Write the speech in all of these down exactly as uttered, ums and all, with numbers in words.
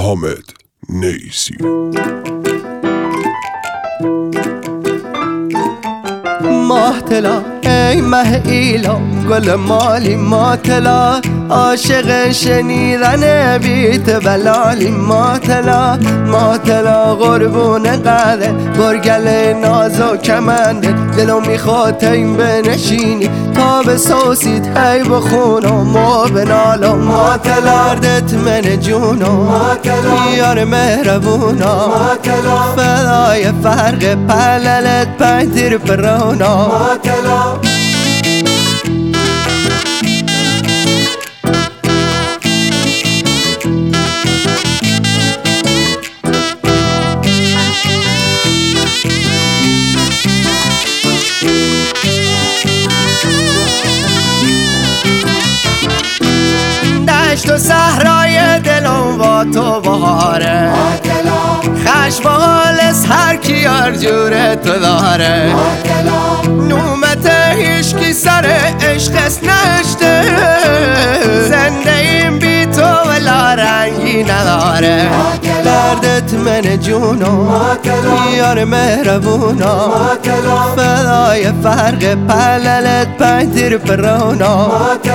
حامد نیسی. ماه طلا ای مه ایلا، گل مالی ما طلا، عاشق شنیدن بیت بلالی ما طلا. ما طلا قربون قده گرگل ناز و کمنده، دلو میخواد این بنشینی تا به سوسید هی بخون و ما بنالا. ما طلا دردت من جونو یار مهربونا، فدای فرق پللت پنتیر پرونا. دشت و صحرای دلم با تو بهاره، خشم و حالس هر کی هر جور تو داره. نومت هیچکی سر عشقس نشته، زنده این بی تو ولا رنگی نداره. دردت من جونو یار مهربونا، فدای فرق پللت پنتیر پرونا.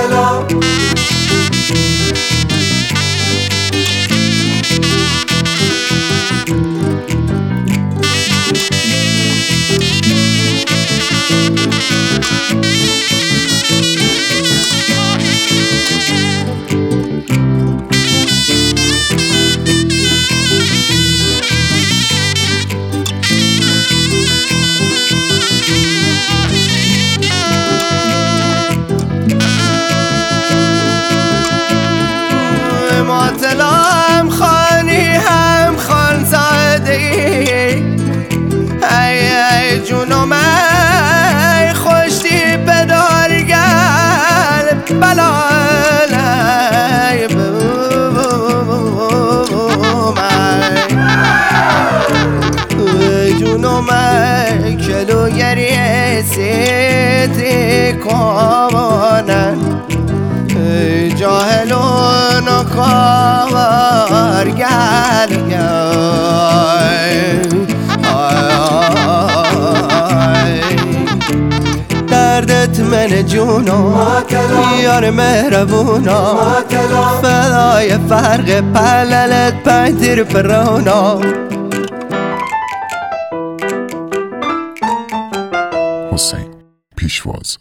طلا هم خانی هم خانزاده ای، ای جونم ای خوشتی به دارگل بلال ای بوم ای جونم ای کلوگری سیتی کامانن، ای جاهلون و کارگری. دردت من جونو یار مهربونا، فدای فرق پللت پنتیر پرونا. حسین پیشواز.